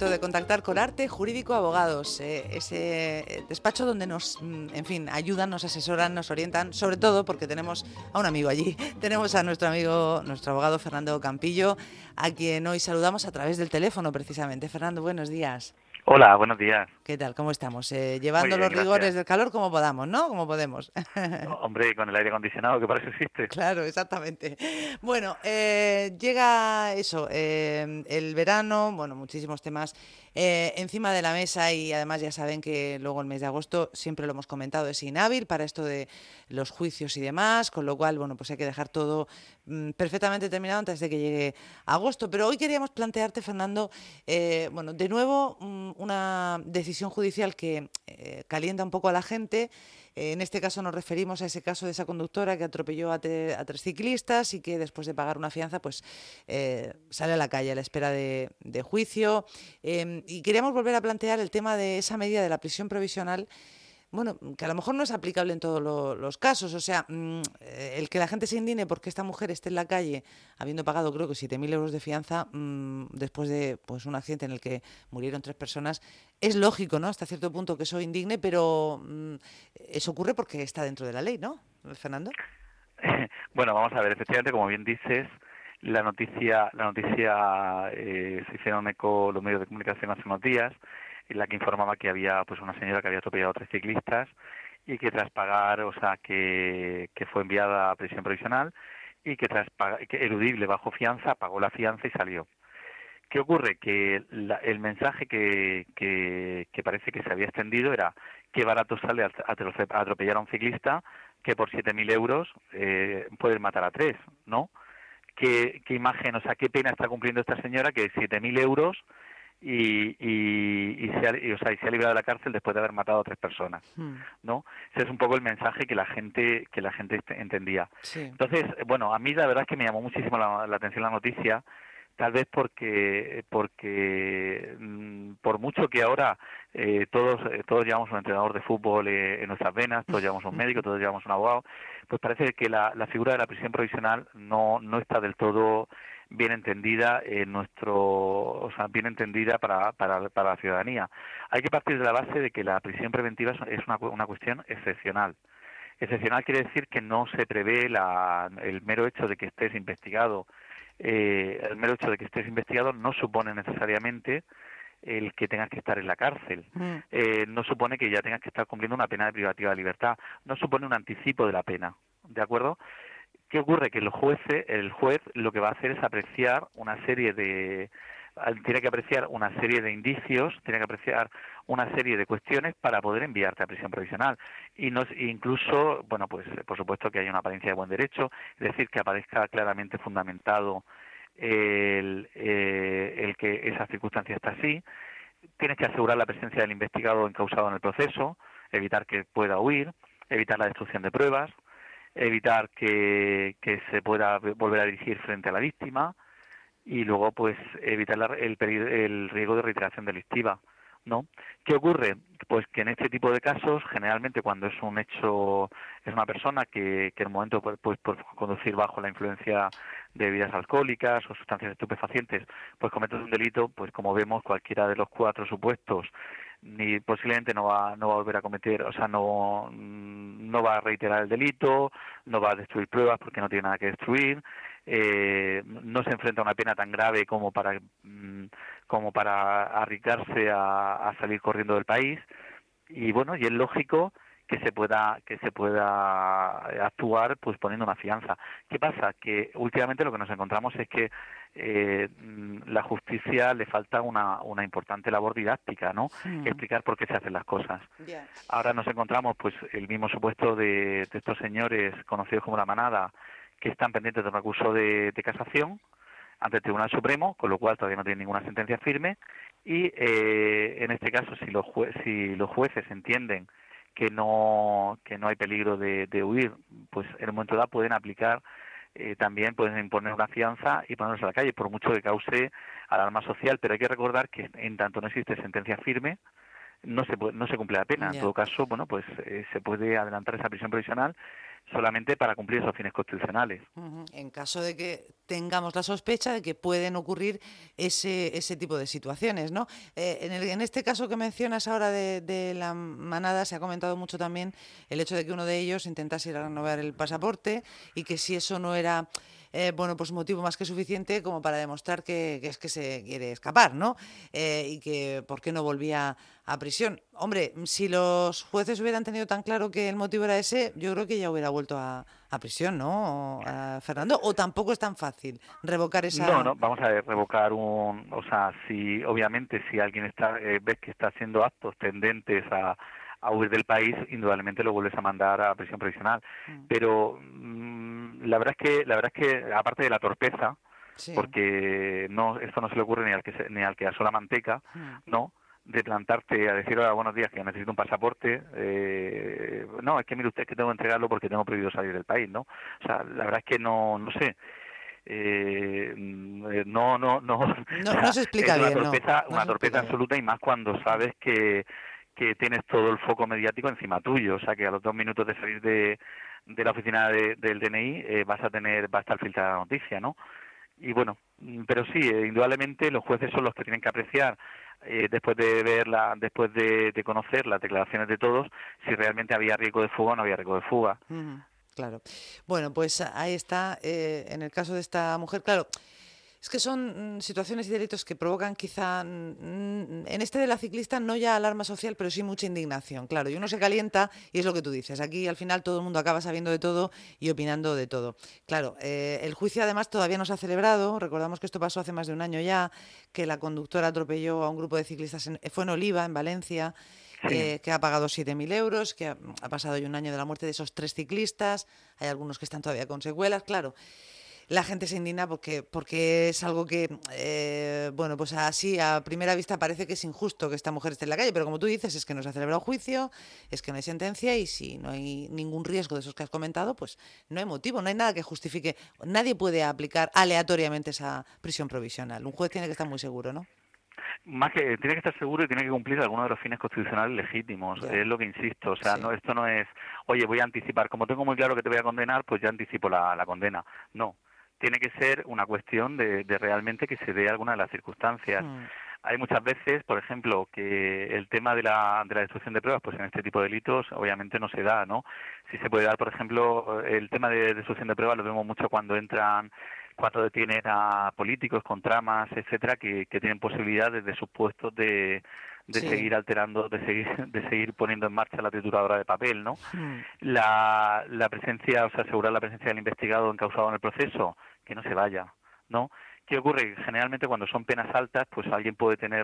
momento de contactar con Arte Jurídico Abogados, ese despacho donde nos, en fin, ayudan, nos asesoran, nos orientan, sobre todo porque tenemos a un amigo allí. Tenemos a nuestro amigo, nuestro abogado Fernando Campillo, a quien hoy saludamos a través del teléfono precisamente. Fernando, buenos días. Hola, buenos días. ¿Qué tal? ¿Cómo estamos? Muy Llevando bien, los rigores gracias. del calor como podamos, ¿no? Como podemos. Hombre, con el aire acondicionado, que para eso existe. Claro, exactamente. Bueno, llega eso, el verano, bueno, muchísimos temas encima de la mesa y además ya saben que luego el mes de agosto, siempre lo hemos comentado, es inhábil para esto de los juicios y demás, con lo cual, bueno, pues hay que dejar todo perfectamente terminado antes de que llegue agosto. Pero hoy queríamos plantearte, Fernando, bueno, de nuevo una decisión judicial que calienta un poco a la gente. En este caso nos referimos a ese caso de esa conductora que atropelló a tres ciclistas y que después de pagar una fianza pues sale a la calle a la espera de juicio. Y queríamos volver a plantear el tema de esa medida de la prisión provisional, bueno, que a lo mejor no es aplicable en todos los casos. O sea, el que la gente se indigne porque esta mujer esté en la calle habiendo pagado creo que 7.000 euros de fianza después de pues un accidente en el que murieron 3 personas, es lógico, ¿no? Hasta cierto punto que eso indigne, pero eso ocurre porque está dentro de la ley, ¿no, Fernando? Bueno, vamos a ver, efectivamente, como bien dices, se hicieron eco los medios de comunicación hace unos días, en la que informaba que había pues una señora que había atropellado a 3 ciclistas y que tras pagar, o sea, que fue enviada a prisión provisional y que tras pagar, que eludible bajo fianza, pagó la fianza y salió. ¿Qué ocurre? Que el mensaje que parece que se había extendido era qué barato sale atropellar a un ciclista que por 7.000 euros puede matar a 3, ¿no? ¿Qué imagen, o sea, qué pena está cumpliendo esta señora que 7.000 euros o sea, y se ha librado de la cárcel después de haber matado a 3 personas, Hmm, ¿no? Ese es un poco el mensaje que la gente entendía. sí. Entonces, bueno, a mí la verdad es que me llamó muchísimo la atención la noticia, tal vez porque por mucho que ahora todos llevamos un entrenador de fútbol en nuestras venas, todos llevamos un médico, todos llevamos un abogado, pues parece que la figura de la prisión provisional no está del todo bien entendida o sea, bien entendida para la ciudadanía. Hay que partir de la base de que la prisión preventiva es una cuestión excepcional. Excepcional quiere decir que no se prevé el mero hecho de que estés investigado. El mero hecho de que estés investigado no supone necesariamente el que tengas que estar en la cárcel. Hmm, No supone que ya tengas que estar cumpliendo una pena de privativa de libertad. No supone un anticipo de la pena. ¿De acuerdo? ¿Qué ocurre? Que el juez lo que va a hacer es apreciar tiene que apreciar una serie de indicios, tiene que apreciar una serie de cuestiones para poder enviarte a prisión provisional. Y incluso, bueno, pues por supuesto que hay una apariencia de buen derecho, es decir, que aparezca claramente fundamentado el que esa circunstancia está así. Tienes que asegurar la presencia del investigado encausado en el proceso, evitar que pueda huir, evitar la destrucción de pruebas, evitar que se pueda volver a dirigir frente a la víctima y luego pues evitar el riesgo de reiteración delictiva, ¿no? ¿Qué ocurre? Pues que en este tipo de casos, generalmente cuando es un hecho, es una persona que en un momento pues por conducir bajo la influencia de bebidas alcohólicas o sustancias estupefacientes, pues comete un delito, pues como vemos cualquiera de los 4 supuestos ni posiblemente no va a volver a cometer, o sea, no va a reiterar el delito, no va a destruir pruebas porque no tiene nada que destruir, no se enfrenta a una pena tan grave como para arriesgarse a salir corriendo del país. Y bueno, y es lógico que se pueda actuar pues poniendo una fianza. ¿Qué pasa? Que últimamente lo que nos encontramos es que la justicia le falta una importante labor didáctica, ¿no? hmm, Explicar por qué se hacen las cosas. ya. Ahora nos encontramos pues el mismo supuesto de estos señores conocidos como la manada, que están pendientes de un recurso de casación ante el Tribunal Supremo, con lo cual todavía no tienen ninguna sentencia firme, y en este caso si los jueces entienden que no hay peligro de huir, pues en un momento dado pueden aplicar, también pueden imponer una fianza y ponerlos a la calle, por mucho que cause alarma social, pero hay que recordar que en tanto no existe sentencia firme, no se cumple la pena. En Ya. todo caso, bueno, pues se puede adelantar esa prisión provisional solamente para cumplir esos fines constitucionales. En caso de que tengamos la sospecha de que pueden ocurrir ese tipo de situaciones, ¿no? En este caso que mencionas ahora de la manada, se ha comentado mucho también el hecho de que uno de ellos intentase ir a renovar el pasaporte y que si eso no era pues motivo más que suficiente como para demostrar que es que se quiere escapar, ¿no? Y que por qué no volvía a prisión. Hombre, si los jueces hubieran tenido tan claro que el motivo era ese, yo creo que ya hubiera vuelto a prisión, ¿no? Fernando, o tampoco es tan fácil revocar esa... No, vamos a ver, revocar o sea, si obviamente si alguien ves que está haciendo actos tendentes a huir del país, indudablemente lo vuelves a mandar a prisión provisional. Pero la verdad es que aparte de la torpeza, Sí. porque no, esto no se le ocurre ni al que asó la manteca, ¿no? De plantarte a decir, hola, buenos días, que yo necesito un pasaporte. No, es que mire usted que tengo que entregarlo porque tengo prohibido salir del país, ¿no? O sea, la verdad es que no sé. No, o No, no sea, se explica es bien, una torpeza bien. absoluta, y más cuando sabes que tienes todo el foco mediático encima tuyo, o sea, que a los 2 minutos de salir de la oficina del DNI va a estar filtrada la noticia, ¿no? Y bueno, pero sí, indudablemente los jueces son los que tienen que apreciar, después de después de conocer las declaraciones de todos, si realmente había riesgo de fuga o no había riesgo de fuga. Claro. Bueno, pues ahí está. En el caso de esta mujer, claro, es que son situaciones y delitos que provocan quizá, en este de la ciclista, no ya alarma social, pero sí mucha indignación, claro. Y uno se calienta y es lo que tú dices. Aquí al final todo el mundo acaba sabiendo de todo y opinando de todo. Claro, el juicio además todavía no se ha celebrado. Recordamos que esto pasó hace más de un año ya, que la conductora atropelló a un grupo de ciclistas, fue en Oliva, en Valencia. Sí. Que ha pagado 7.000 euros, que ha pasado ya un año de la muerte de esos 3 ciclistas, hay algunos que están todavía con secuelas, claro. La gente se indigna porque es algo que, bueno, pues así a primera vista parece que es injusto que esta mujer esté en la calle, pero como tú dices, es que no se ha celebrado juicio, es que no hay sentencia y si no hay ningún riesgo de esos que has comentado, pues no hay motivo, no hay nada que justifique. Nadie puede aplicar aleatoriamente esa prisión provisional. Un juez tiene que estar muy seguro, ¿no? Más que tiene que estar seguro y tiene que cumplir algunos de los fines constitucionales legítimos, Ya. es lo que insisto. O sea, Sí. esto no es, oye, voy a anticipar, como tengo muy claro que te voy a condenar, pues ya anticipo la condena. No, tiene que ser una cuestión de realmente que se dé alguna de las circunstancias. Hay muchas veces, por ejemplo, que el tema de la destrucción de pruebas, pues en este tipo de delitos obviamente no se da, ¿no? Sí se puede dar, por ejemplo, el tema de destrucción de pruebas lo vemos mucho cuando detienen a políticos con tramas, etcétera, que tienen posibilidades de sus puestos de Sí. seguir alterando, de seguir poniendo en marcha la trituradora de papel, ¿no? Mm. La presencia, o sea, asegurar la presencia del investigado encausado en el proceso, que no se vaya, ¿no? ¿Qué ocurre? Generalmente cuando son penas altas, pues alguien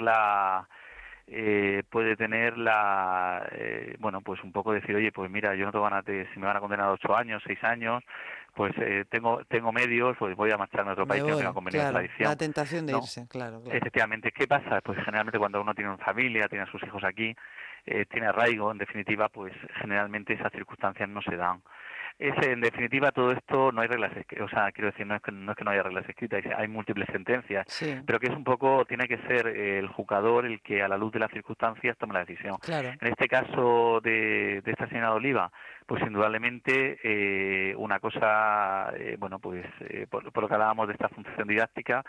bueno, pues un poco decir, oye, pues mira, yo no tengo ganas si me van a condenar a 8 años, 6 años, pues tengo medios, pues voy a marcharme a otro Me país que no voy, tenga convenio de claro. La extradición, tentación de ¿no? irse, claro. Efectivamente, ¿qué pasa? Pues generalmente cuando uno tiene una familia, tiene a sus hijos aquí, tiene arraigo, en definitiva, pues generalmente esas circunstancias no se dan. En definitiva, todo esto no hay reglas, o sea, quiero decir, no es que no haya reglas escritas, hay múltiples sentencias, Sí, pero que es un poco, tiene que ser el juzgador el que a la luz de las circunstancias tome la decisión. claro. En este caso de esta señora Oliva, pues indudablemente una cosa, bueno, pues por lo que hablábamos de esta función didáctica,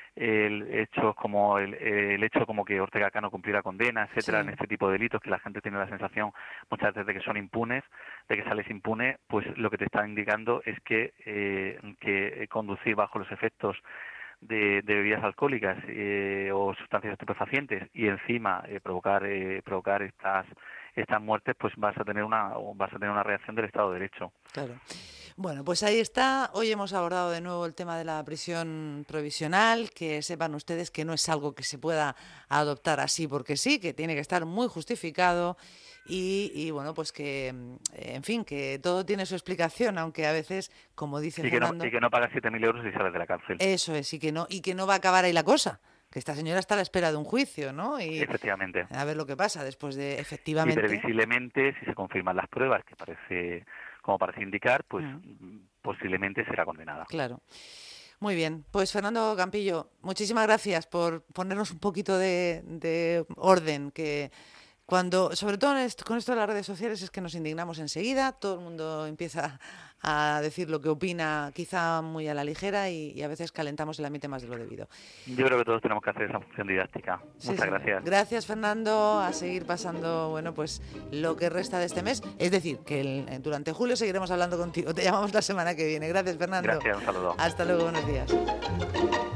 el hecho como que Ortega Cano cumplió la condena, etcétera, Sí. en este tipo de delitos que la gente tiene la sensación muchas veces de que son impunes, de que sales impune, pues lo que te está indicando es que conducir bajo los efectos de bebidas alcohólicas o sustancias estupefacientes y encima provocar estas muertes, pues vas a tener una reacción del Estado de Derecho. Claro. Bueno, pues ahí está. Hoy hemos abordado de nuevo el tema de la prisión provisional, que sepan ustedes que no es algo que se pueda adoptar así porque sí, que tiene que estar muy justificado y bueno, pues que, en fin, que todo tiene su explicación, aunque a veces, como dice Y Fernando, que no pagas 7.000 euros y sales de la cárcel. eso es, y que no va a acabar ahí la cosa, que esta señora está a la espera de un juicio, ¿no? Y Efectivamente. a ver lo que pasa después de, Y efectivamente. previsiblemente, si se confirman las pruebas, como parece indicar, pues Mm, posiblemente será condenada. claro. Muy bien, pues Fernando Campillo, muchísimas gracias por ponernos un poquito de orden, que sobre todo con esto de las redes sociales, es que nos indignamos enseguida, todo el mundo empieza a decir lo que opina, quizá muy a la ligera, y a veces calentamos el ambiente más de lo debido. Yo creo que todos tenemos que hacer esa función didáctica. Sí, Muchas señor. gracias. Gracias, Fernando, a seguir pasando, bueno, pues lo que resta de este mes. Es decir, que durante julio seguiremos hablando contigo. Te llamamos la semana que viene. Gracias, Fernando. Gracias, un saludo. Hasta luego, buenos días.